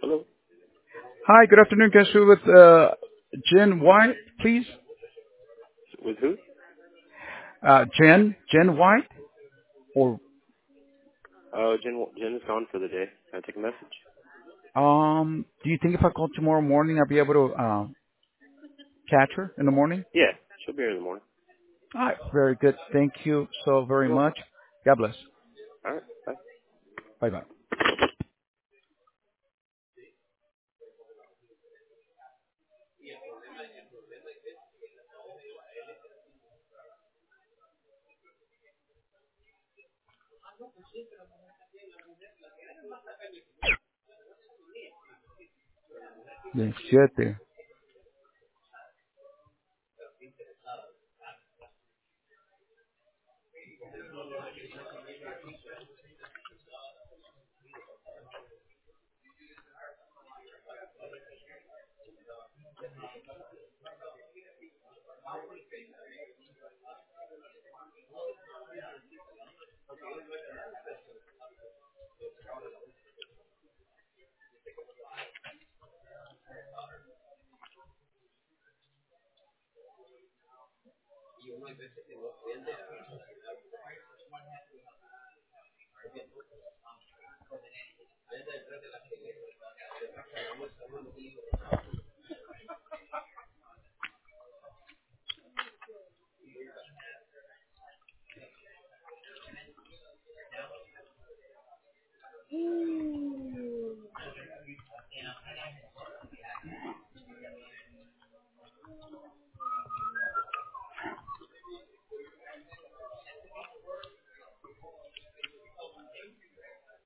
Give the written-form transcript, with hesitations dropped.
Hello? Hi, good afternoon. Can I speak with Jen White, please? With who? Jen White? Or Jen is gone for the day. Can I take a message? do you think if I call tomorrow morning, I'll be able to catch her in the morning? Yeah, she'll be here in the morning. All right, very good. Thank you so very You're welcome. much. God bless. All right, bye. Bye bye. Bien, 7.